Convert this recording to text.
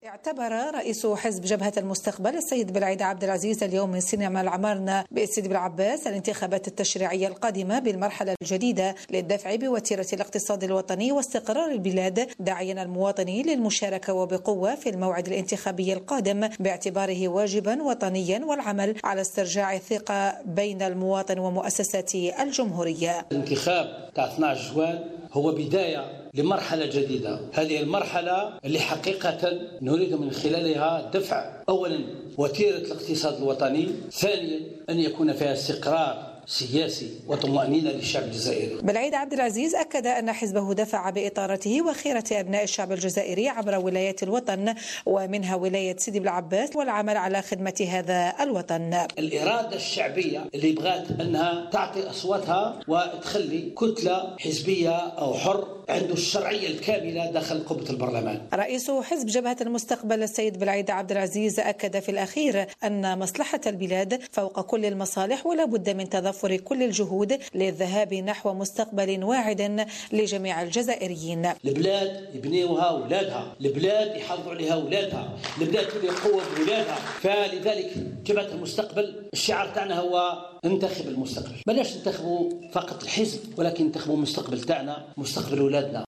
اعتبر رئيس حزب جبهة المستقبل السيد بالعيد عبد العزيز اليوم من سينما العمارنة بسيدي بالعباس الانتخابات التشريعية القادمة بالمرحلة الجديدة للدفع بوتيرة الاقتصاد الوطني واستقرار البلاد، داعيا المواطنين للمشاركة وبقوة في الموعد الانتخابي القادم باعتباره واجبا وطنيا والعمل على استرجاع الثقة بين المواطن ومؤسسات الجمهورية. الانتخاب تاع 12 جوان هو بداية لمرحلة جديدة. هذه المرحلة اللي حقيقة نريد من خلالها دفع أولا وتيرة الاقتصاد الوطني، ثانيا أن يكون فيها استقرار سياسي وطمأنينة للشعب الجزائري. بالعيد عبد العزيز أكد أن حزبه دفع بإطارته وخيرة أبناء الشعب الجزائري عبر ولايات الوطن ومنها ولاية سيدي بالعباس والعمل على خدمة هذا الوطن. الإرادة الشعبية اللي بغات أنها تعطي أصواتها وتخلي كتلة حزبية أو حر عنده الشرعية الكاملة داخل قبة البرلمان. رئيس حزب جبهة المستقبل السيد بالعيد عبد العزيز أكد في الأخير أن مصلحة البلاد فوق كل المصالح ولا بد من تضافر كل الجهود للذهاب نحو مستقبل واعد لجميع الجزائريين. البلاد يبنيوها أولادها، البلاد يحافظوا عليها أولادها، البلاد تولي قوة بأولادها، فلذلك جبهة المستقبل الشعار تاعنا هو انتخب المستقبل. بلاش ننتخبوا فقط الحزب ولكن ننتخبوا المستقبل تاعنا، مستقبل أولادنا.